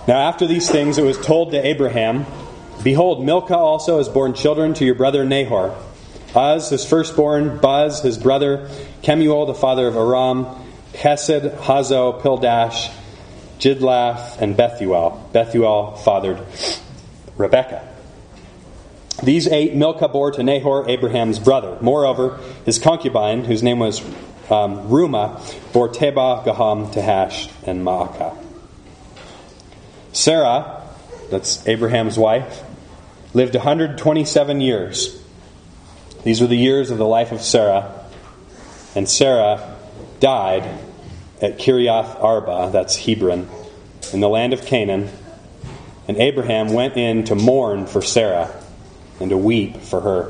Now after these things it was told to Abraham, Behold, Milcah also has borne children to your brother Nahor. Uz, his firstborn, Buz, his brother, Kemuel, the father of Aram, Hesed, Hazo, Pildash, Jidlaph, and Bethuel. Bethuel fathered Rebekah. These 8 Milcah bore to Nahor, Abraham's brother. Moreover, his concubine, whose name was Reumah, bore Tebah, Gaham, Tahash, and Maacah. Sarah, that's Abraham's wife, lived 127 years. These were the years of the life of Sarah. And Sarah died at Kiriath Arba, that's Hebron, in the land of Canaan. And Abraham went in to mourn for Sarah and to weep for her.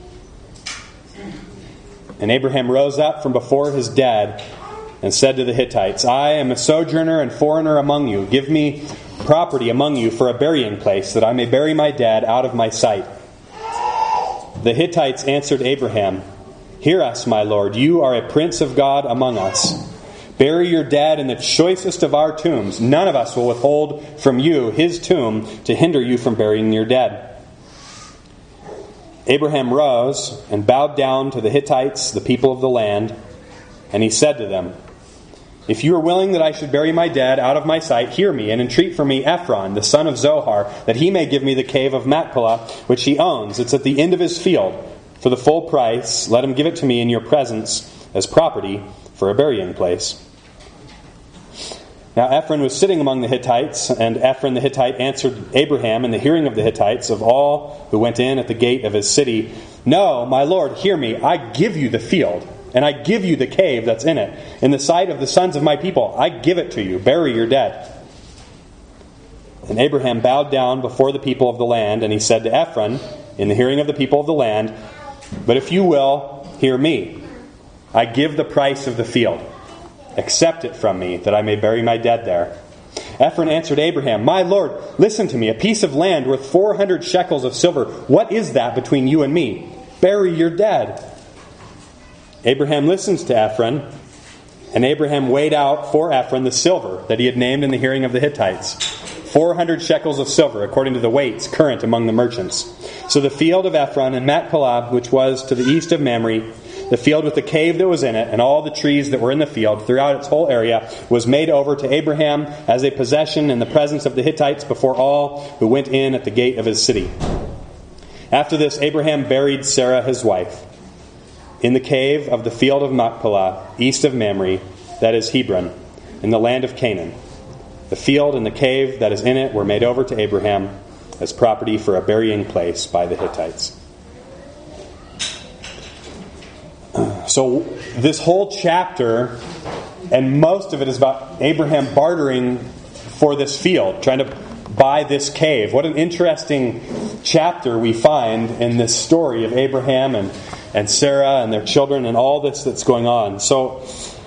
And Abraham rose up from before his dead and said to the Hittites, I am a sojourner and foreigner among you. Give me property among you for a burying place, that I may bury my dead out of my sight. The Hittites answered Abraham, Hear us, my lord, you are a prince of God among us. Bury your dead in the choicest of our tombs. None of us will withhold from you his tomb to hinder you from burying your dead. Abraham rose and bowed down to the Hittites, the people of the land, and he said to them, If you are willing that I should bury my dead out of my sight, hear me, and entreat for me Ephron, the son of Zohar, that he may give me the cave of Machpelah, which he owns. It's at the end of his field. For the full price, let him give it to me in your presence as property for a burying place. Now Ephron was sitting among the Hittites, and Ephron the Hittite answered Abraham in the hearing of the Hittites, of all who went in at the gate of his city, No, my lord, hear me, I give you the field, and I give you the cave that's in it. In the sight of the sons of my people, I give it to you. Bury your dead. And Abraham bowed down before the people of the land, and he said to Ephron, in the hearing of the people of the land, But if you will, hear me. I give the price of the field. Accept it from me, that I may bury my dead there. Ephron answered Abraham, My lord, listen to me. A piece of land worth 400 shekels of silver. What is that between you and me? Bury your dead. Abraham listens to Ephron, and Abraham weighed out for Ephron the silver that he had named in the hearing of the Hittites. 400 shekels of silver, according to the weights current among the merchants. So the field of Ephron and Machpelah, which was to the east of Mamre, the field with the cave that was in it, and all the trees that were in the field throughout its whole area, was made over to Abraham as a possession in the presence of the Hittites before all who went in at the gate of his city. After this, Abraham buried Sarah his wife in the cave of the field of Machpelah, east of Mamre, that is Hebron, in the land of Canaan. The field and the cave that is in it were made over to Abraham as property for a burying place by the Hittites. So this whole chapter, and most of it, is about Abraham bartering for this field, trying to buy this cave. What an interesting chapter we find in this story of Abraham and Sarah and their children and all this that's going on. So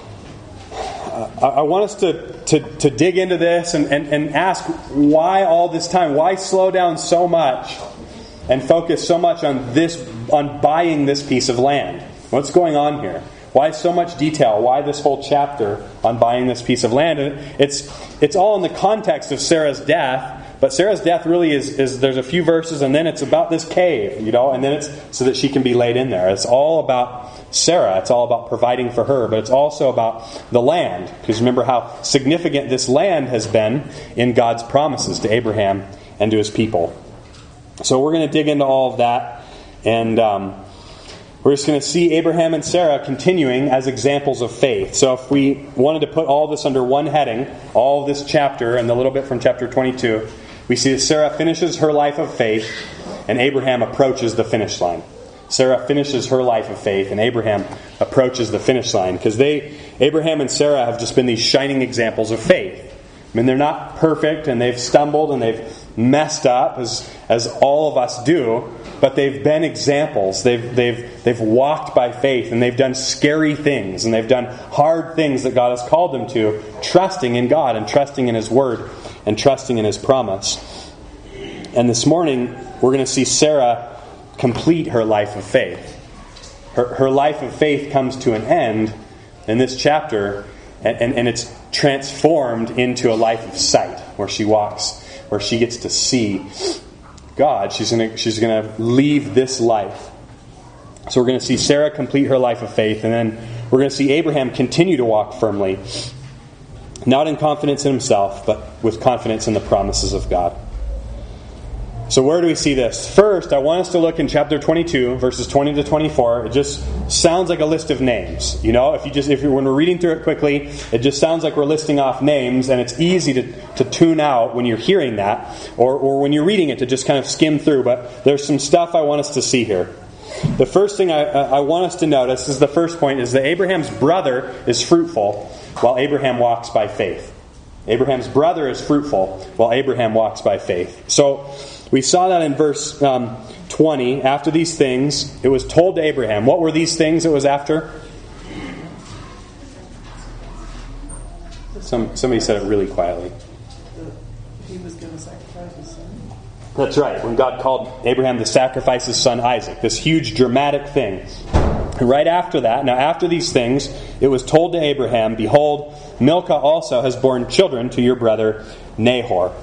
I want us to dig into this and ask, why all this time? Why slow down so much and focus so much on buying this piece of land? What's going on here? Why so much detail? Why this whole chapter on buying this piece of land? And it's all in the context of Sarah's death. But Sarah's death really is there's a few verses, and then it's about this cave, and then it's so that she can be laid in there. It's all about Sarah. It's all about providing for her, but it's also about the land. Because remember how significant this land has been in God's promises to Abraham and to his people. So we're going to dig into all of that, and we're just going to see Abraham and Sarah continuing as examples of faith. So if we wanted to put all this under one heading, all of this chapter and a little bit from chapter 22, we see that Sarah finishes her life of faith and Abraham approaches the finish line. Sarah finishes her life of faith and Abraham approaches the finish line. Because Abraham and Sarah have just been these shining examples of faith. I mean, they're not perfect, and they've stumbled and they've messed up as all of us do, but they've been examples. They've walked by faith, and they've done scary things, and they've done hard things that God has called them to, trusting in God and trusting in His Word and trusting in His promise. And this morning we're going to see Sarah complete her life of faith. Her life of faith comes to an end in this chapter, and it's transformed into a life of sight, where she walks, where she gets to see God. She's gonna leave this life. So we're going to see Sarah complete her life of faith, and then we're going to see Abraham continue to walk firmly, not in confidence in himself, but with confidence in the promises of God. So where do we see this? First, I want us to look in chapter 22, verses 20 to 24. It just sounds like a list of names. You know, when we're reading through it quickly, it just sounds like we're listing off names, and it's easy to tune out when you're hearing that, or when you're reading it to just kind of skim through. But there's some stuff I want us to see here. The first thing I want us to notice is the first point is that Abraham's brother is fruitful while Abraham walks by faith. Abraham's brother is fruitful while Abraham walks by faith. So we saw that in verse 20. After these things, it was told to Abraham. What were these things it was after? Somebody said it really quietly. He was going to sacrifice his son. That's right. When God called Abraham to sacrifice his son Isaac. This huge dramatic thing. And right after that, now after these things, it was told to Abraham, behold, Milcah also has borne children to your brother Nahor.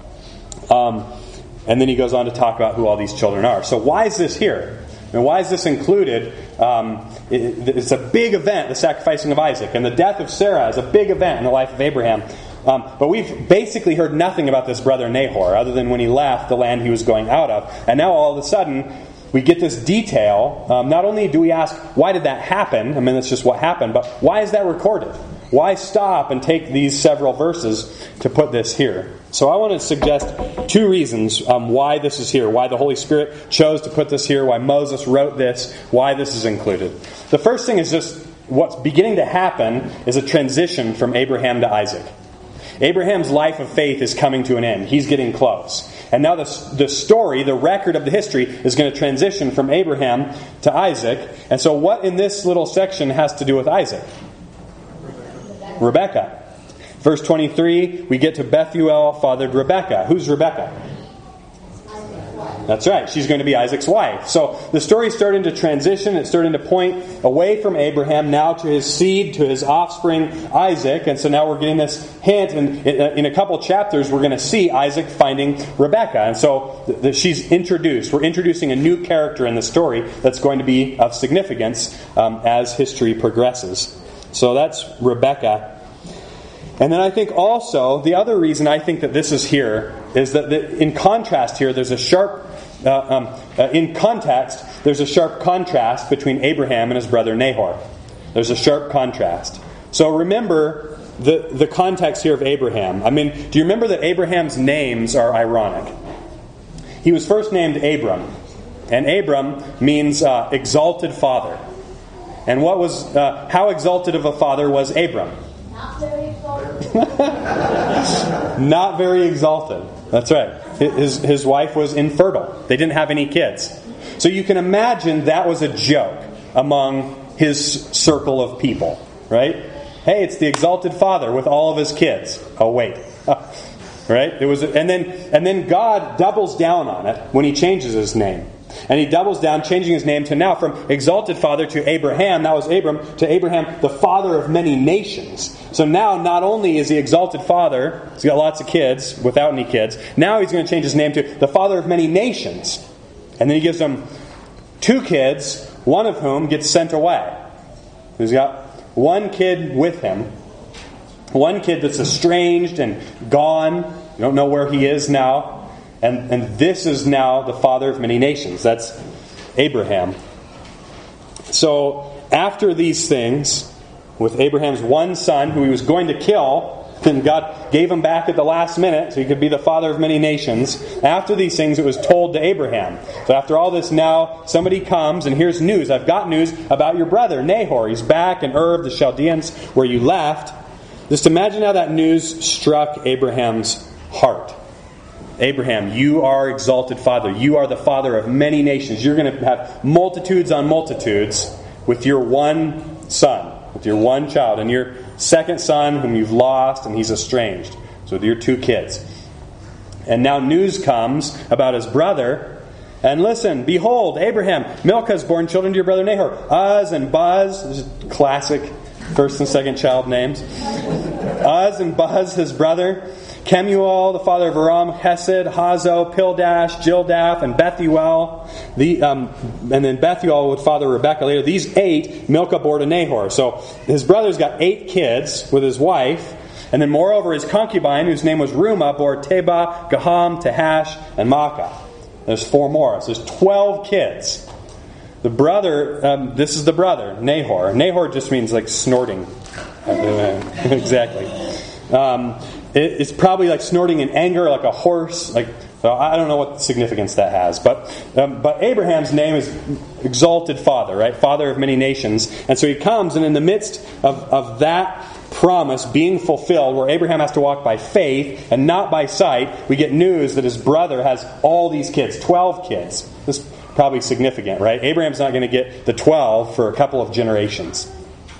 And then he goes on to talk about who all these children are. So why is this here? And why is this included? It's a big event, the sacrificing of Isaac. And the death of Sarah is a big event in the life of Abraham. But we've basically heard nothing about this brother Nahor, other than when he left the land he was going out of. And now all of a sudden, we get this detail. Not only do we ask, why did that happen? I mean, that's just what happened. But why is that recorded? Why stop and take these several verses to put this here? So I want to suggest two reasons why this is here, why the Holy Spirit chose to put this here, why Moses wrote this, why this is included. The first thing is just what's beginning to happen is a transition from Abraham to Isaac. Abraham's life of faith is coming to an end. He's getting close. And now the story, the record of the history, is going to transition from Abraham to Isaac. And so what in this little section has to do with Isaac? Rebekah. Verse 23, we get to Bethuel fathered Rebekah. Who's Rebekah? That's right. She's going to be Isaac's wife. So the story's starting to transition. It's starting to point away from Abraham now to his seed, to his offspring, Isaac. And so now we're getting this hint. And in a couple chapters, we're going to see Isaac finding Rebekah. And so she's introduced. We're introducing a new character in the story that's going to be of significance as history progresses. So that's Rebekah. And then I think also, the other reason I think that this is here is that in contrast here, there's a sharp, in context, there's a sharp contrast between Abraham and his brother Nahor. There's a sharp contrast. So remember the context here of Abraham. I mean, do you remember that Abraham's names are ironic? He was first named Abram. And Abram means exalted father. And what was, how exalted of a father was Abram? Not very exalted. Not very exalted. That's right. His wife was infertile. They didn't have any kids. So you can imagine that was a joke among his circle of people, right? Hey, it's the exalted father with all of his kids. Oh wait. Right? It was, and then God doubles down on it when he changes his name. And he doubles down, changing his name to now from exalted father to Abraham. That was Abram, to Abraham, the father of many nations. So now not only is he exalted father, he's got lots of kids without any kids. Now he's going to change his name to the father of many nations. And then he gives them 2 kids, one of whom gets sent away. He's got 1 kid with him. 1 kid that's estranged and gone. You don't know where he is now. And this is now the father of many nations. That's Abraham. So after these things, with Abraham's one son who he was going to kill, and God gave him back at the last minute so he could be the father of many nations. After these things, it was told to Abraham. So after all this, now somebody comes and here's news. I've got news about your brother Nahor. He's back in Ur of the Chaldeans where you left. Just imagine how that news struck Abraham's heart. Abraham, you are exalted father. You are the father of many nations. You're going to have multitudes on multitudes with your one son, with your one child, and your second son whom you've lost and he's estranged. So with your 2 kids. And now news comes about his brother. And listen, behold, Abraham, Milcah has borne children to your brother Nahor. Uz and Buz, this is classic first and second child names. Uz and Buz his brother, Kemuel the father of Aram, Hesed, Hazo, Pildash, Jildaph, and Bethuel. And then Bethuel would father Rebekah later. These 8 Milcah bore to Nahor. So his brother's got 8 kids with his wife. And then moreover his concubine, whose name was Reumah, bore Tebah, Gaham, Tahash, and Maacah. There's 4 more. So there's 12 kids. The brother, this is the brother, Nahor. Nahor just means like snorting. Exactly. It's probably like snorting in anger, like a horse. I don't know what significance that has. But Abraham's name is exalted father, right? Father of many nations. And so he comes, and in the midst of that promise being fulfilled, where Abraham has to walk by faith and not by sight, we get news that his brother has all these kids, 12 kids. This is probably significant, right? Abraham's not going to get the 12 for a couple of generations.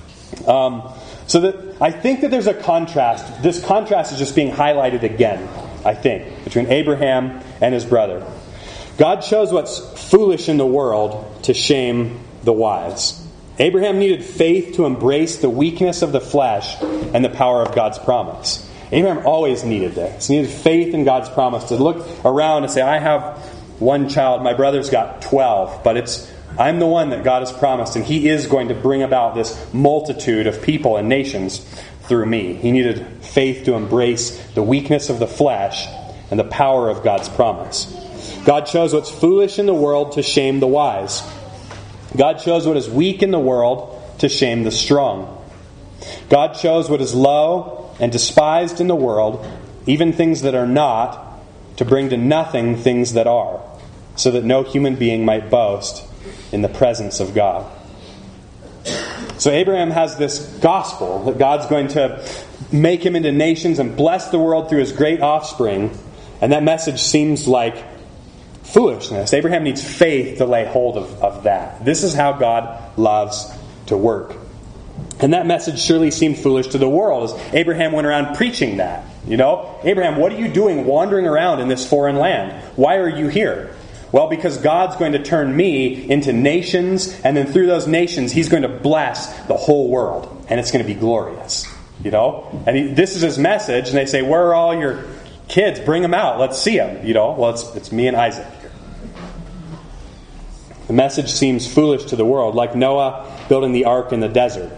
I think that there's a contrast. This contrast is just being highlighted again, I think, between Abraham and his brother. God chose what's foolish in the world to shame the wise. Abraham needed faith to embrace the weakness of the flesh and the power of God's promise. Abraham always needed this. He needed faith in God's promise to look around and say, I have one child, my brother's got 12, but I'm the one that God has promised, and He is going to bring about this multitude of people and nations through me. He needed faith to embrace the weakness of the flesh and the power of God's promise. God chose what's foolish in the world to shame the wise. God chose what is weak in the world to shame the strong. God chose what is low and despised in the world, even things that are not, to bring to nothing things that are, so that no human being might boast in the presence of God. So Abraham has this gospel that God's going to make him into nations and bless the world through his great offspring, and that message seems like foolishness. Abraham needs faith to lay hold of that. This is how God loves to work. And that message surely seemed foolish to the world as Abraham went around preaching that. Abraham, what are you doing wandering around in this foreign land? Why are you here? Well, because God's going to turn me into nations, and then through those nations, He's going to bless the whole world. And it's going to be glorious. And this is his message, and they say, where are all your kids? Bring them out. Let's see them. Well, it's me and Isaac. The message seems foolish to the world, like Noah building the ark in the desert.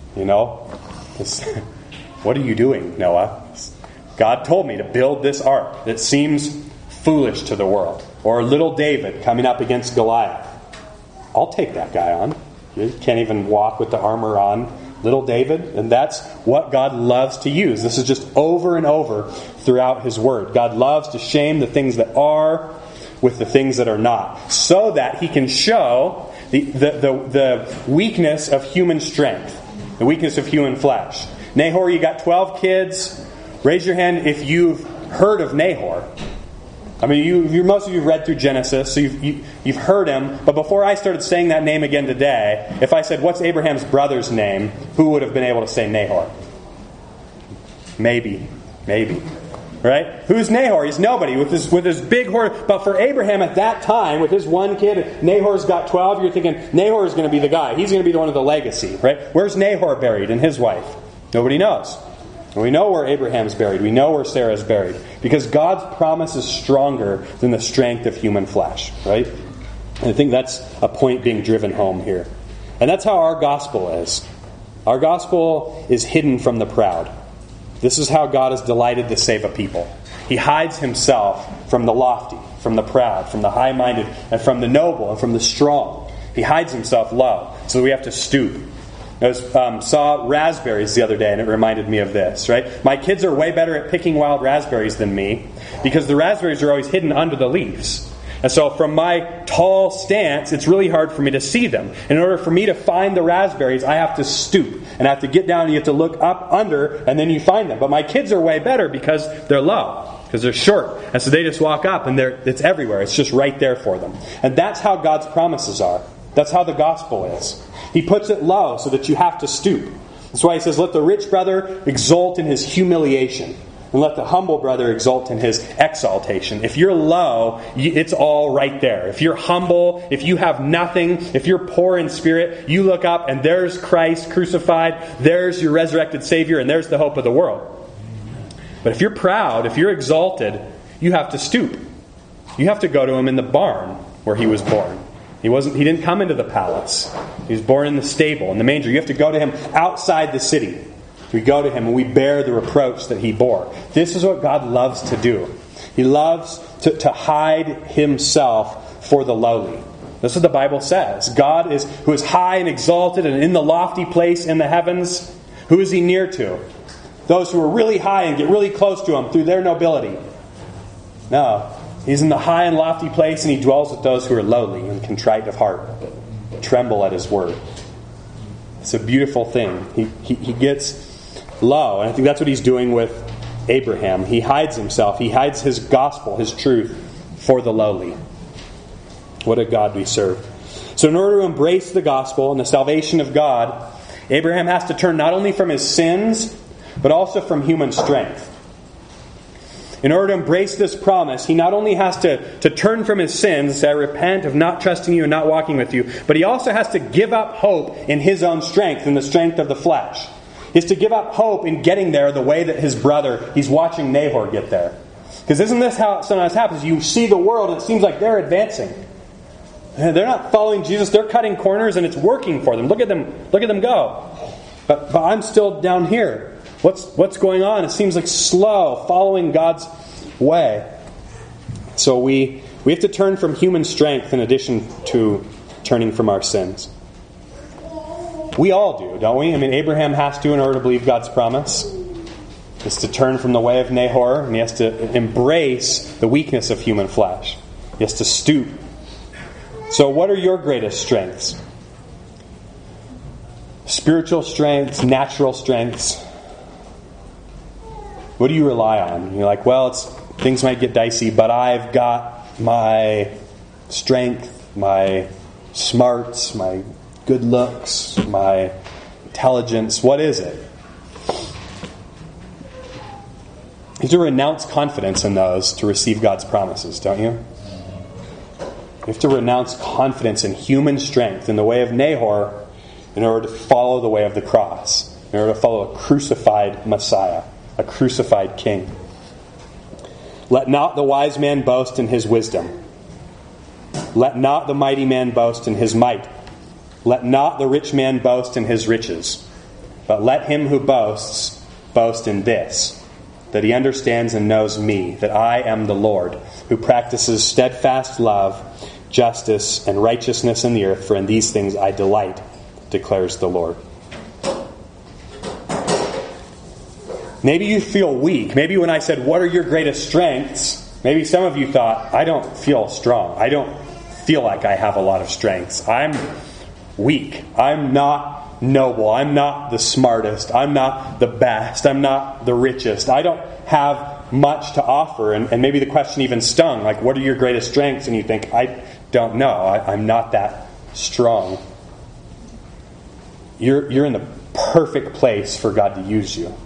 What are you doing, Noah? God told me to build this ark. It seems foolish to the world. Or little David coming up against Goliath. I'll take that guy on. You can't even walk with the armor on. Little David. And that's what God loves to use. This is just over and over throughout His Word. God loves to shame the things that are with the things that are not, so that He can show the weakness of human strength, the weakness of human flesh. Nahor, you got 12 kids. Raise your hand if you've heard of Nahor. I mean, most of you read through Genesis, so you've heard him. But before I started saying that name again today, if I said, what's Abraham's brother's name, who would have been able to say Nahor? Maybe. Right? Who's Nahor? He's nobody with his big horde. But for Abraham at that time, with his one kid, Nahor's got 12. You're thinking Nahor is going to be the guy. He's going to be the one of the legacy, right? Where's Nahor buried and his wife? Nobody knows. And we know where Abraham's buried. We know where Sarah's buried. Because God's promise is stronger than the strength of human flesh, right? And I think that's a point being driven home here. And that's how our gospel is. Our gospel is hidden from the proud. This is how God is delighted to save a people. He hides Himself from the lofty, from the proud, from the high-minded, and from the noble, and from the strong. He hides Himself low, so we have to stoop. I saw raspberries the other day, and it reminded me of this, right? My kids are way better at picking wild raspberries than me, because the raspberries are always hidden under the leaves. And so from my tall stance, it's really hard for me to see them. In order for me to find the raspberries, I have to stoop. And I have to get down and you have to look up under, and then you find them. But my kids are way better because they're low, because they're short. And so they just walk up and it's everywhere. It's just right there for them. And that's how God's promises are. That's how the gospel is. He puts it low so that you have to stoop. That's why He says, let the rich brother exult in his humiliation, and let the humble brother exult in his exaltation. If you're low, it's all right there. If you're humble, if you have nothing, if you're poor in spirit, you look up and there's Christ crucified, there's your resurrected Savior, and there's the hope of the world. But if you're proud, if you're exalted, you have to stoop. You have to go to him in the barn where he was born. He didn't come into the palace. He was born in the stable, in the manger. You have to go to him outside the city. We go to him and we bear the reproach that he bore. This is what God loves to do. He loves to hide himself for the lowly. This is what the Bible says. God who is high and exalted and in the lofty place in the heavens. Who is he near to? Those who are really high and get really close to him through their nobility. No. He's in the high and lofty place, and he dwells with those who are lowly and contrite of heart, tremble at his word. It's a beautiful thing. He gets low, and I think that's what he's doing with Abraham. He hides himself. He hides his gospel, his truth, for the lowly. What a God we serve. So in order to embrace the gospel and the salvation of God, Abraham has to turn not only from his sins, but also from human strength. In order to embrace this promise, he not only has to turn from his sins and say, I repent of not trusting you and not walking with you, but he also has to give up hope in his own strength, in the strength of the flesh. He has to give up hope in getting there the way that his brother, he's watching Nahor get there. Because isn't this how it sometimes happens? You see the world and it seems like they're advancing. They're not following Jesus, they're cutting corners and it's working for them. Look at them go. But I'm still down here. What's going on? It seems like slow, following God's way. So we have to turn from human strength in addition to turning from our sins. We all do, don't we? I mean, Abraham has to in order to believe God's promise. He has to turn from the way of Nahor, and he has to embrace the weakness of human flesh. He has to stoop. So what are your greatest strengths? Spiritual strengths, natural strengths. What do you rely on? You're like, well, things might get dicey, but I've got my strength, my smarts, my good looks, my intelligence. What is it? You have to renounce confidence in those to receive God's promises, don't you? You have to renounce confidence in human strength in the way of Nahor in order to follow the way of the cross, in order to follow a crucified Messiah, a crucified King. Let not the wise man boast in his wisdom. Let not the mighty man boast in his might. Let not the rich man boast in his riches. But let him who boasts boast in this, that he understands and knows me, that I am the Lord, who practices steadfast love, justice, and righteousness in the earth, for in these things I delight, declares the Lord. Maybe you feel weak. Maybe when I said, what are your greatest strengths? Maybe some of you thought, I don't feel strong. I don't feel like I have a lot of strengths. I'm weak. I'm not noble. I'm not the smartest. I'm not the best. I'm not the richest. I don't have much to offer. And maybe the question even stung, like, what are your greatest strengths? And you think, I don't know. I'm not that strong. You're in the perfect place for God to use you.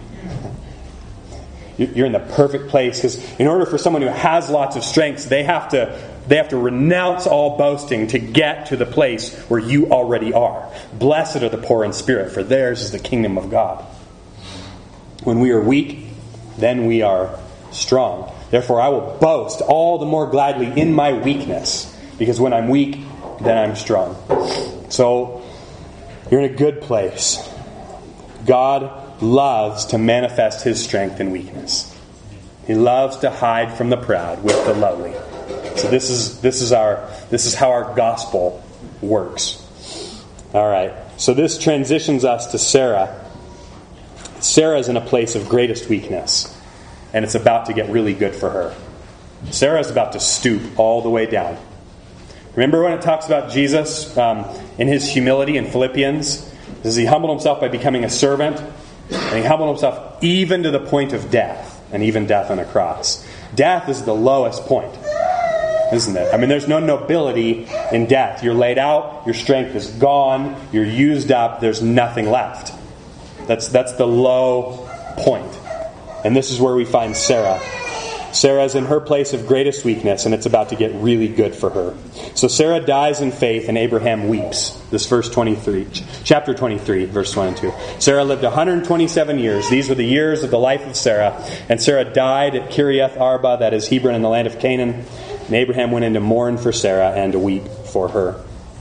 You're in the perfect place, because in order for someone who has lots of strengths, they have to renounce all boasting to get to the place where you already are. Blessed are the poor in spirit, for theirs is the kingdom of God. When we are weak, then we are strong. Therefore, I will boast all the more gladly in my weakness, because when I'm weak, then I'm strong. So, you're in a good place. God loves to manifest his strength in weakness. He loves to hide from the proud with the lowly. So this is how our gospel works. All right. So this transitions us to Sarah. Sarah's in a place of greatest weakness, and it's about to get really good for her. Sarah's about to stoop all the way down. Remember when it talks about Jesus in his humility in Philippians? Says he humbled himself by becoming a servant. And he humbled himself even to the point of death, and even death on a cross. Death is the lowest point, isn't it? I mean, there's no nobility in death. You're laid out, your strength is gone, you're used up, there's nothing left. That's the low point. And this is where we find Sarah. Sarah's in her place of greatest weakness, and it's about to get really good for her. So Sarah dies in faith, and Abraham weeps. This chapter 23, verse 1 and 2. Sarah lived 127 years. These were the years of the life of Sarah. And Sarah died at Kiriath Arba, that is Hebron, in the land of Canaan. And Abraham went in to mourn for Sarah and to weep for her.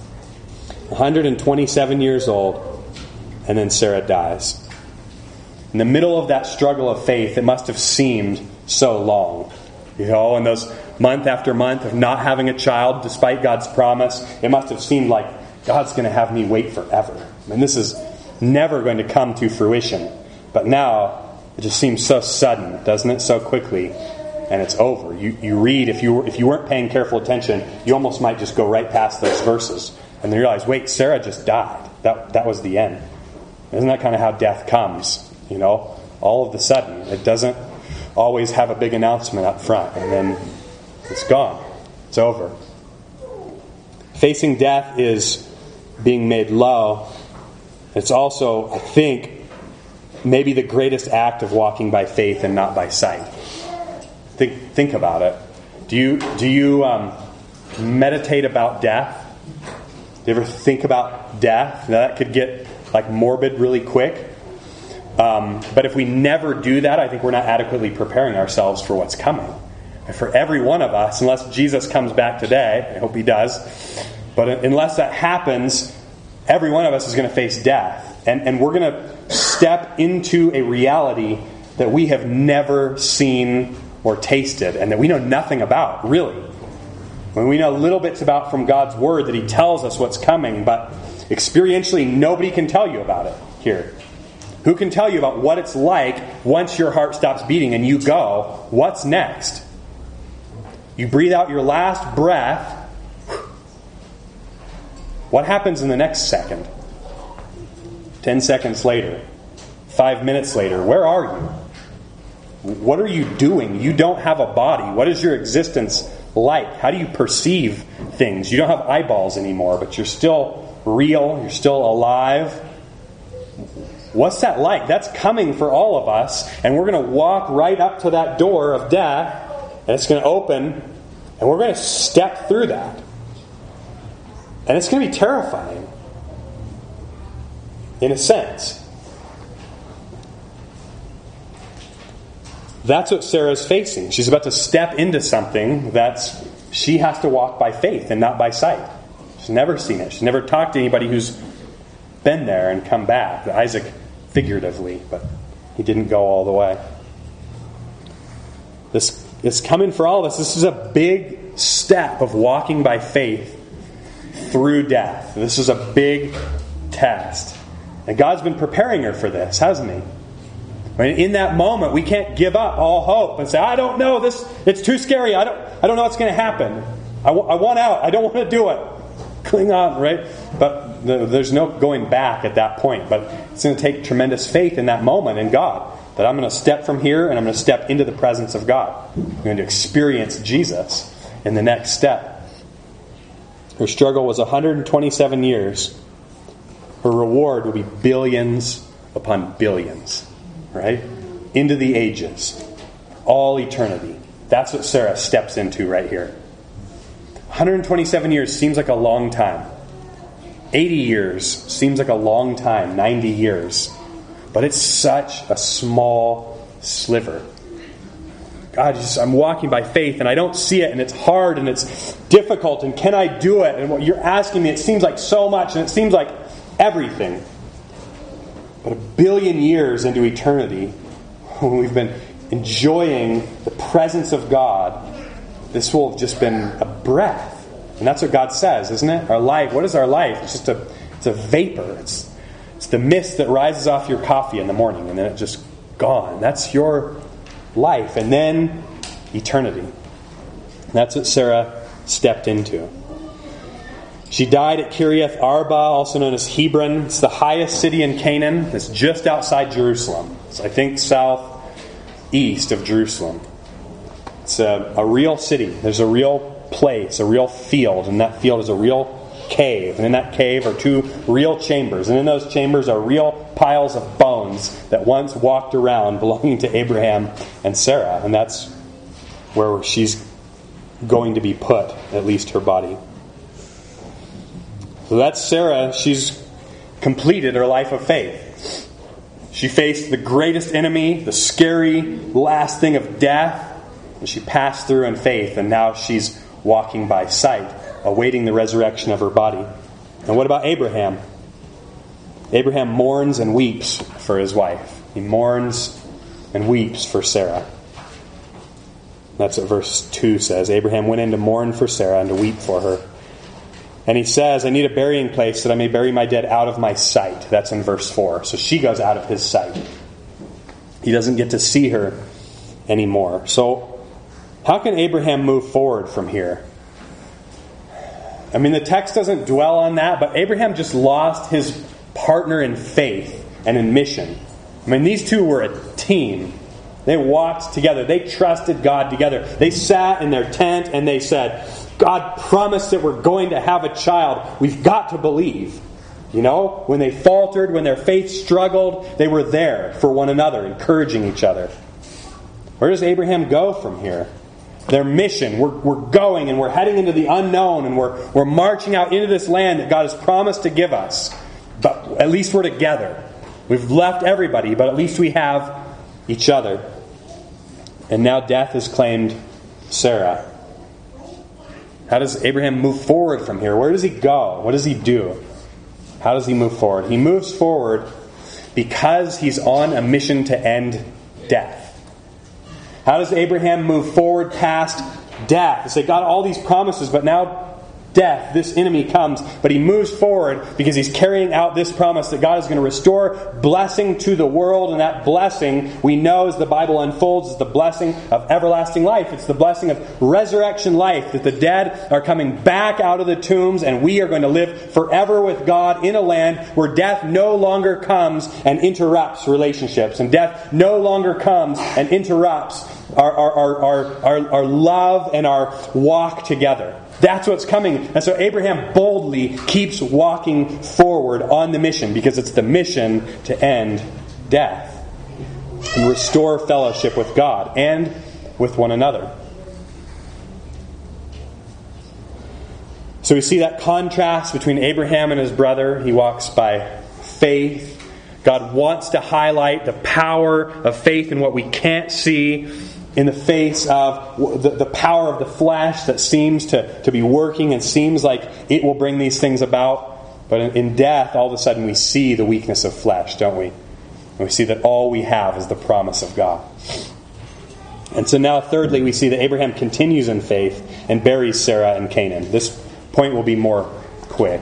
127 years old, and then Sarah dies. In the middle of that struggle of faith, it must have seemed so long. And those month after month of not having a child, despite God's promise, it must have seemed like God's going to have me wait forever. This is never going to come to fruition. But now, it just seems so sudden, doesn't it? So quickly. And it's over. You read, if you weren't paying careful attention, you almost might just go right past those verses. And then realize, wait, Sarah just died. That was the end. Isn't that kind of how death comes? All of a sudden. It doesn't always have a big announcement up front, and then it's gone. It's over. Facing death is being made low. It's also, I think, maybe the greatest act of walking by faith and not by sight. Think about it. Do you meditate about death? Do you ever think about death? Now that could get morbid really quick. But if we never do that, I think we're not adequately preparing ourselves for what's coming. And for every one of us, unless Jesus comes back today, I hope he does, but unless that happens, every one of us is going to face death. And we're going to step into a reality that we have never seen or tasted, and that we know nothing about, really. When we know little bits about from God's Word that he tells us what's coming, but experientially nobody can tell you about it here. Who can tell you about what it's like once your heart stops beating and you go, what's next? You breathe out your last breath. What happens in the next second? 10 seconds later? 5 minutes later? Where are you? What are you doing? You don't have a body. What is your existence like? How do you perceive things? You don't have eyeballs anymore, but you're still real. You're still alive. What's that like? That's coming for all of us, and we're going to walk right up to that door of death, and it's going to open, and we're going to step through that. And it's going to be terrifying, in a sense. That's what Sarah's facing. She's about to step into something she has to walk by faith and not by sight. She's never seen it. She's never talked to anybody who's been there and come back. Isaac figuratively, but he didn't go all the way. This is coming for all of us. This is a big step of walking by faith through death. This is a big test. And God's been preparing her for this, hasn't he? In that moment, we can't give up all hope and say, I don't know, it's too scary. I don't know what's going to happen. I want out. I don't want to do it. Cling on, right? But there's no going back at that point. But it's going to take tremendous faith in that moment in God. That I'm going to step from here and I'm going to step into the presence of God. I'm going to experience Jesus in the next step. Her struggle was 127 years. Her reward will be billions upon billions. Right? Into the ages. All eternity. That's what Sarah steps into right here. 127 years seems like a long time. 80 years seems like a long time. 90 years. But it's such a small sliver. God, I'm walking by faith and I don't see it and it's hard and it's difficult and can I do it? And what you're asking me, it seems like so much and it seems like everything. But 1 billion years into eternity, when we've been enjoying the presence of God, this will have just been a breath. And that's what God says, isn't it? Our life, what is our life? It's just it's a vapor. It's the mist that rises off your coffee in the morning and then it's just gone. That's your life. And then eternity. That's what Sarah stepped into. She died at Kiriath Arba, also known as Hebron. It's the highest city in Canaan. It's just outside Jerusalem. It's, I think, southeast of Jerusalem. It's a real city. There's a real place, a real field, and that field is a real cave. And in that cave are 2 real chambers. And in those chambers are real piles of bones that once walked around belonging to Abraham and Sarah. And that's where she's going to be put, at least her body. So that's Sarah. She's completed her life of faith. She faced the greatest enemy, the scary last thing of death, and she passed through in faith, and now she's walking by sight, awaiting the resurrection of her body. And what about Abraham? Abraham mourns and weeps for his wife. He mourns and weeps for Sarah. That's what verse 2 says. Abraham went in to mourn for Sarah and to weep for her. And he says, I need a burying place that I may bury my dead out of my sight. That's in verse 4. So she goes out of his sight. He doesn't get to see her anymore. So how can Abraham move forward from here? I mean, the text doesn't dwell on that, but Abraham just lost his partner in faith and in mission. I mean, these two were a team. They walked together. They trusted God together. They sat in their tent and they said, God promised that we're going to have a child. We've got to believe. You know, when they faltered, when their faith struggled, they were there for one another, encouraging each other. Where does Abraham go from here? Their mission, we're going and we're heading into the unknown and we're marching out into this land that God has promised to give us. But at least we're together. We've left everybody, but at least we have each other. And now death has claimed Sarah. How does Abraham move forward from here? Where does he go? What does he do? How does he move forward? He moves forward because he's on a mission to end death. How does Abraham move forward past death? They say, God, all these promises, but now death, this enemy comes. But he moves forward because he's carrying out this promise that God is going to restore blessing to the world. And that blessing, we know as the Bible unfolds, is the blessing of everlasting life. It's the blessing of resurrection life, that the dead are coming back out of the tombs and we are going to live forever with God in a land where death no longer comes and interrupts relationships. And death no longer comes and interrupts our love and our walk together. That's what's coming. And so Abraham boldly keeps walking forward on the mission because it's the mission to end death and restore fellowship with God and with one another. So we see that contrast between Abraham and his brother. He walks by faith. God wants to highlight the power of faith in what we can't see, in the face of the power of the flesh that seems to be working and seems like it will bring these things about. But in death, all of a sudden we see the weakness of flesh, don't we? And we see that all we have is the promise of God. And so now, thirdly, we see that Abraham continues in faith and buries Sarah in Canaan. This point will be more quick.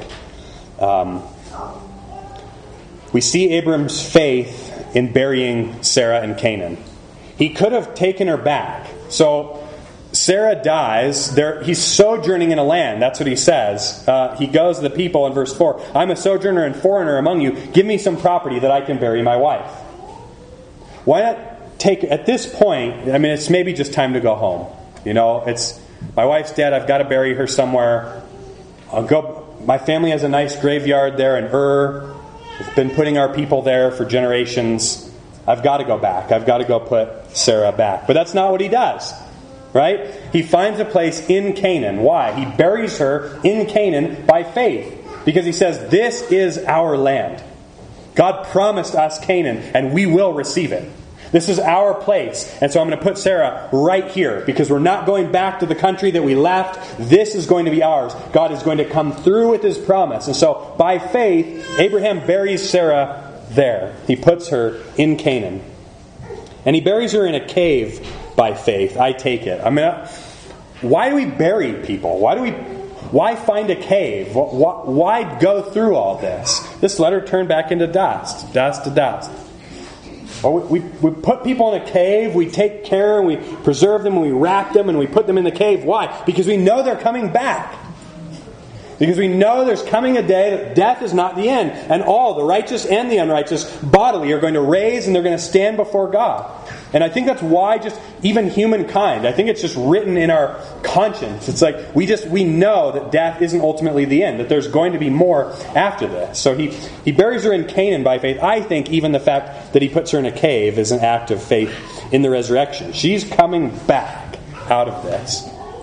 We see Abraham's faith in burying Sarah in Canaan. He could have taken her back. So Sarah dies. He's sojourning in a land. That's what he says. He goes to the people in verse 4. I'm a sojourner and foreigner among you. Give me some property that I can bury my wife. Why not take, at this point, I mean, it's maybe just time to go home. You know, it's, my wife's dead. I've got to bury her somewhere. I'll go. My family has a nice graveyard there in Ur. We've been putting our people there for generations. I've got to go back. I've got to go put Sarah back. But that's not what he does. Right? He finds a place in Canaan. Why? He buries her in Canaan by faith. Because he says, this is our land. God promised us Canaan, and we will receive it. This is our place. And so I'm going to put Sarah right here, because we're not going back to the country that we left. This is going to be ours. God is going to come through with His promise. And so by faith, Abraham buries Sarah there. He puts her in Canaan. And he buries her in a cave by faith. I take it. I mean, why do we bury people? Why find a cave? Why go through all this? This letter turned back into dust to dust. Well, we put people in a cave, we take care and we preserve them and we wrap them and we put them in the cave. Why? Because we know they're coming back. Because we know there's coming a day that death is not the end. And all, the righteous and the unrighteous, bodily are going to raise and they're going to stand before God. And I think that's why just even humankind, I think it's just written in our conscience. It's like we know that death isn't ultimately the end, that there's going to be more after this. So he buries her in Canaan by faith. I think even the fact that he puts her in a cave is an act of faith in the resurrection. She's coming back. out of this.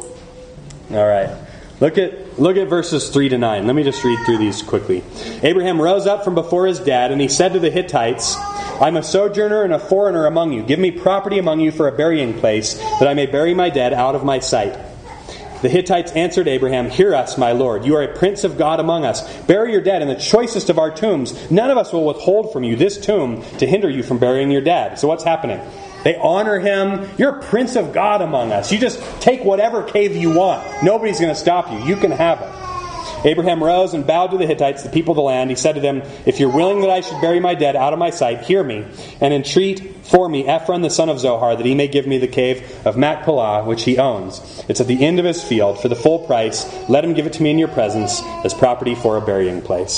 All right. Look at verses 3 to 9. Let me just read through these quickly. Abraham rose up from before his dad, and he said to the Hittites, I'm a sojourner and a foreigner among you. Give me property among you for a burying place, that I may bury my dead out of my sight. The Hittites answered Abraham, Hear us, my lord. You are a prince of God among us. Bury your dead in the choicest of our tombs. None of us will withhold from you this tomb to hinder you from burying your dead. So what's happening? They honor him. You're a prince of God among us. You just take whatever cave you want. Nobody's going to stop you. You can have it. Abraham rose and bowed to the Hittites, the people of the land. He said to them, If you're willing that I should bury my dead out of my sight, hear me, and entreat for me Ephron the son of Zohar, that he may give me the cave of Machpelah, which he owns. It's at the end of his field, for the full price. Let him give it to me in your presence as property for a burying place.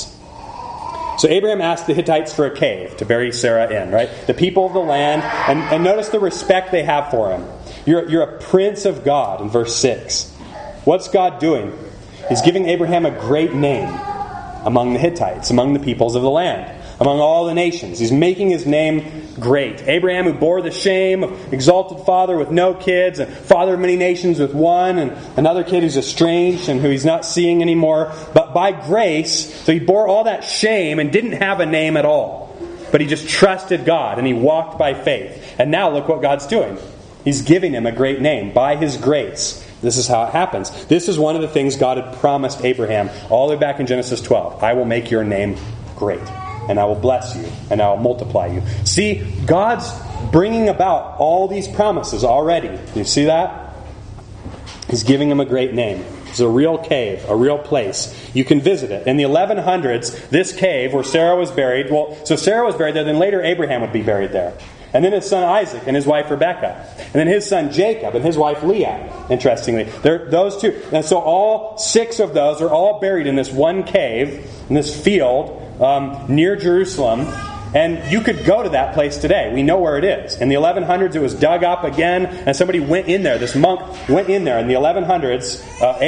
So Abraham asked the Hittites for a cave to bury Sarah in, right? The people of the land, and notice the respect they have for him. You're a prince of God in verse 6. What's God doing? He's giving Abraham a great name among the Hittites, among the peoples of the land, among all the nations. He's making his name great. Abraham, who bore the shame of exalted father with no kids, and father of many nations with one, and another kid who's estranged and who he's not seeing anymore. But by grace, so he bore all that shame and didn't have a name at all. But he just trusted God and he walked by faith. And now look what God's doing. He's giving him a great name by his grace. This is how it happens. This is one of the things God had promised Abraham all the way back in Genesis 12. I will make your name great, and I will bless you, and I will multiply you. See, God's bringing about all these promises already. Do you see that? He's giving him a great name. It's a real cave, a real place. You can visit it. In the 1100s, this cave where Sarah was buried, so Sarah was buried there, then later Abraham would be buried there. And then his son Isaac and his wife Rebekah. And then his son Jacob and his wife Leah, interestingly. Those two. And so all 6 of those are all buried in this one cave, in this field near Jerusalem. And you could go to that place today. We know where it is. In the 1100s, it was dug up again, and somebody went in there. This monk went in there in the 1100s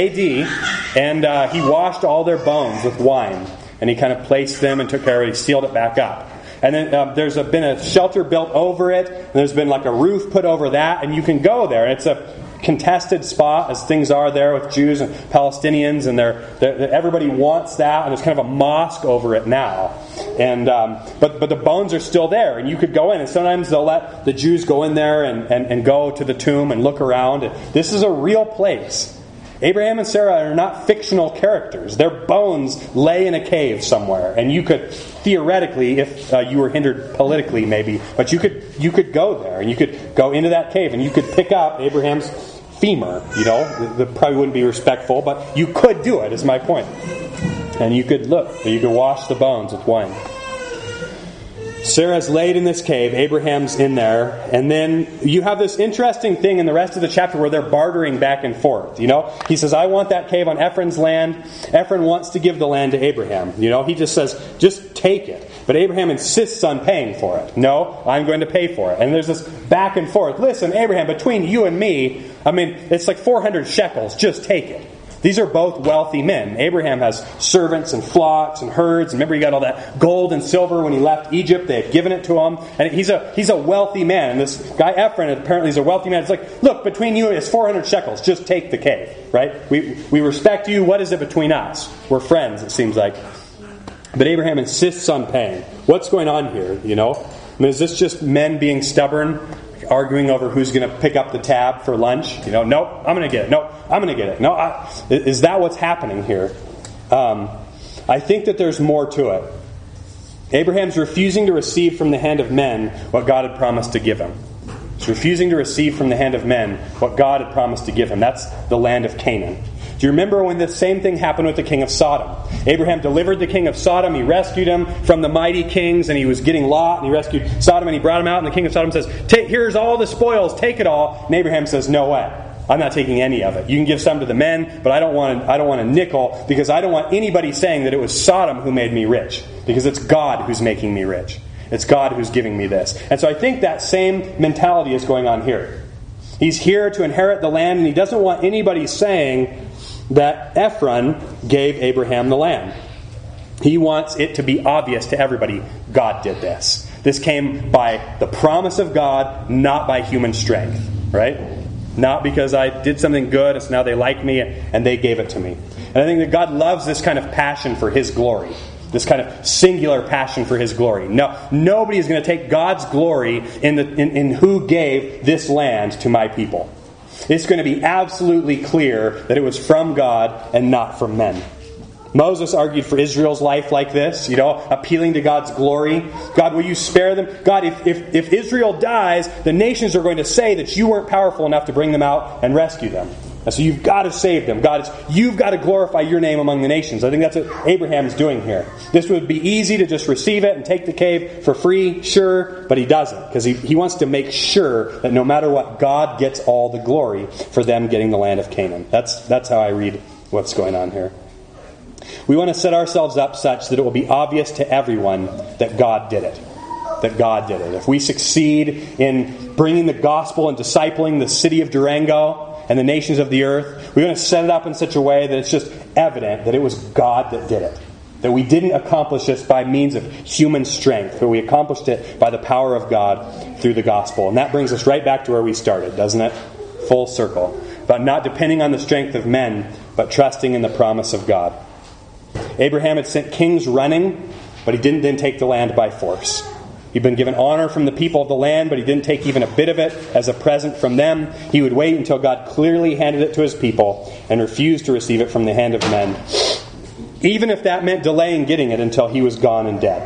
AD, and he washed all their bones with wine. And he kind of placed them and took care of it. He sealed it back up. And then there's been a shelter built over it. And there's been like a roof put over that. And you can go there. And it's a contested spot, as things are there with Jews and Palestinians. And everybody wants that. And there's kind of a mosque over it now. And but the bones are still there. And you could go in. And sometimes they'll let the Jews go in there and go to the tomb and look around. This is a real place. Abraham and Sarah are not fictional characters. Their bones lay in a cave somewhere. And you could, theoretically, if you were hindered politically maybe, but you could go there. And you could go into that cave and you could pick up Abraham's femur. That probably wouldn't be respectful, but you could do it, is my point. And you could wash the bones with wine. Sarah's laid in this cave. Abraham's in there. And then you have this interesting thing in the rest of the chapter where they're bartering back and forth. He says, I want that cave on Ephron's land. Ephron wants to give the land to Abraham. He just says, just take it. But Abraham insists on paying for it. No, I'm going to pay for it. And there's this back and forth. Listen, Abraham, between you and me, it's like 400 shekels. Just take it. These are both wealthy men. Abraham has servants and flocks and herds. Remember, he got all that gold and silver when he left Egypt. They had given it to him. And he's a wealthy man. And this guy Ephron apparently is a wealthy man. It's like, look, between you it's 400 shekels. Just take the cave, right? We respect you. What is it between us? We're friends, it seems like. But Abraham insists on paying. What's going on here, is this just men being stubborn, arguing over who's going to pick up the tab for lunch? Nope, I'm going to get it. Nope, I'm going to get it. No, is that what's happening here? I think that there's more to it. Abraham's refusing to receive from the hand of men what God had promised to give him. He's refusing to receive from the hand of men what God had promised to give him. That's the land of Canaan. Do you remember when the same thing happened with the king of Sodom? Abraham delivered the king of Sodom. He rescued him from the mighty kings, and he was getting Lot, and he rescued Sodom, and he brought him out, and the king of Sodom says, here's all the spoils, take it all. And Abraham says, no way. I'm not taking any of it. You can give some to the men, but I don't want a nickel, because I don't want anybody saying that it was Sodom who made me rich, because it's God who's making me rich. It's God who's giving me this. And so I think that same mentality is going on here. He's here to inherit the land, and he doesn't want anybody saying that Ephron gave Abraham the land. He wants it to be obvious to everybody, God did this. This came by the promise of God, not by human strength. Right? not because I did something good, and so now they like me and they gave it to me. And I think that God loves this kind of passion for His glory. This kind of singular passion for His glory. No, nobody is going to take God's glory in who gave this land to my people. It's going to be absolutely clear that it was from God and not from men. Moses argued for Israel's life like this, appealing to God's glory. God, will you spare them? God, if Israel dies, the nations are going to say that you weren't powerful enough to bring them out and rescue them. And so you've got to save them. God, you've got to glorify your name among the nations. I think that's what Abraham's doing here. This would be easy to just receive it and take the cave for free, sure, but he doesn't. Because he wants to make sure that no matter what, God gets all the glory for them getting the land of Canaan. That's how I read what's going on here. We want to set ourselves up such that it will be obvious to everyone that God did it. That God did it. If we succeed in bringing the gospel and discipling the city of Durango and the nations of the earth, we're going to set it up in such a way that it's just evident that it was God that did it. That we didn't accomplish this by means of human strength, but we accomplished it by the power of God through the gospel. And that brings us right back to where we started, doesn't it? Full circle. About not depending on the strength of men, but trusting in the promise of God. Abraham had sent kings running, but he didn't then take the land by force. He'd been given honor from the people of the land, but he didn't take even a bit of it as a present from them. He would wait until God clearly handed it to His people and refused to receive it from the hand of men, even if that meant delaying getting it until he was gone and dead.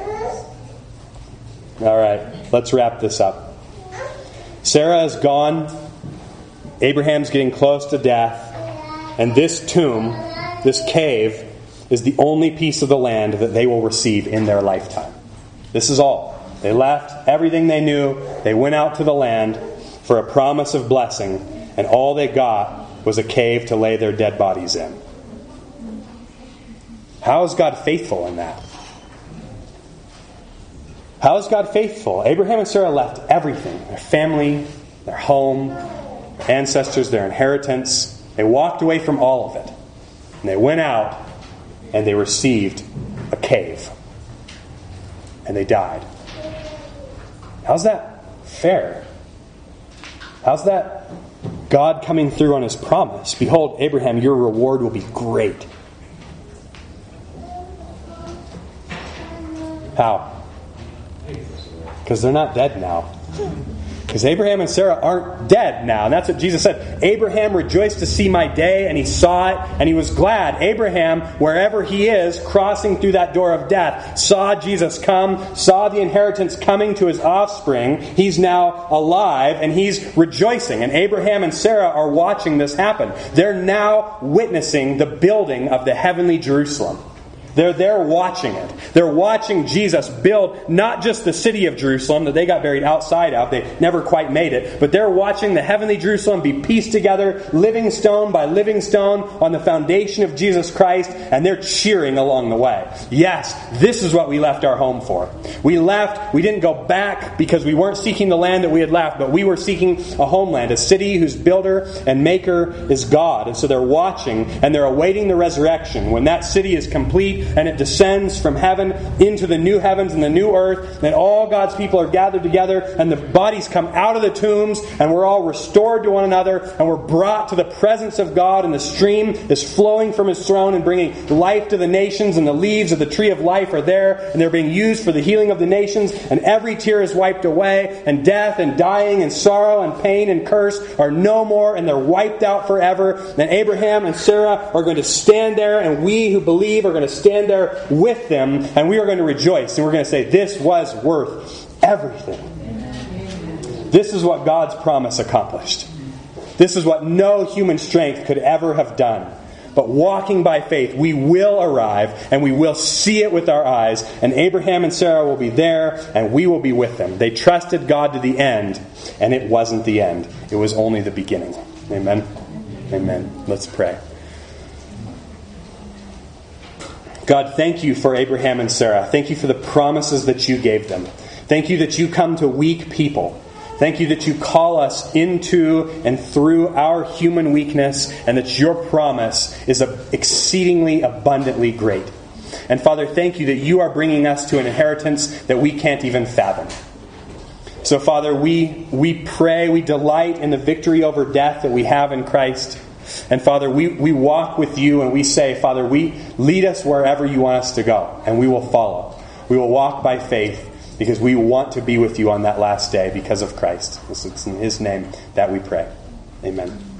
All right, let's wrap this up. Sarah is gone. Abraham's getting close to death. And this tomb, this cave, is the only piece of the land that they will receive in their lifetime. This is all. They left everything they knew. They went out to the land for a promise of blessing, and all they got was a cave to lay their dead bodies in. How is God faithful in that? How is God faithful? Abraham and Sarah left everything. Their family, their home, their ancestors, their inheritance. They walked away from all of it. And they went out and they received a cave. And they died. How's that fair? How's that God coming through on His promise? Behold, Abraham, your reward will be great. How? Because they're not dead now. Because Abraham and Sarah aren't dead now. And that's what Jesus said. Abraham rejoiced to see my day, and he saw it, and he was glad. Abraham, wherever he is, crossing through that door of death, saw Jesus come, saw the inheritance coming to his offspring. He's now alive, and he's rejoicing. And Abraham and Sarah are watching this happen. They're now witnessing the building of the heavenly Jerusalem. They're there watching it. They're watching Jesus build not just the city of Jerusalem that they got buried outside of. They never quite made it. But they're watching the heavenly Jerusalem be pieced together, living stone by living stone, on the foundation of Jesus Christ. And they're cheering along the way. Yes, this is what we left our home for. We left. We didn't go back because we weren't seeking the land that we had left. But we were seeking a homeland, a city whose builder and maker is God. And so they're watching and they're awaiting the resurrection. When that city is complete, and it descends from heaven into the new heavens and the new earth, and all God's people are gathered together, and the bodies come out of the tombs, and we're all restored to one another, and we're brought to the presence of God, and the stream is flowing from His throne and bringing life to the nations, and the leaves of the tree of life are there, and they're being used for the healing of the nations, and every tear is wiped away, and death and dying and sorrow and pain and curse are no more, and they're wiped out forever. Then Abraham and Sarah are going to stand there, and we who believe are going to stand there with them, and we are going to rejoice, and we're going to say, this was worth everything. This is what God's promise accomplished. This is what no human strength could ever have done. But walking by faith, we will arrive, and we will see it with our eyes, and Abraham and Sarah will be there, and we will be with them. They trusted God to the end, and it wasn't the end. It was only the beginning. Amen? Amen. Let's pray. God, thank you for Abraham and Sarah. Thank you for the promises that you gave them. Thank you that you come to weak people. Thank you that you call us into and through our human weakness, and that your promise is exceedingly abundantly great. And Father, thank you that you are bringing us to an inheritance that we can't even fathom. So, Father, we pray, we delight in the victory over death that we have in Christ. And, Father, we walk with you and we say, Father, we lead us wherever you want us to go, and we will follow. We will walk by faith because we want to be with you on that last day because of Christ. It's in His name that we pray. Amen.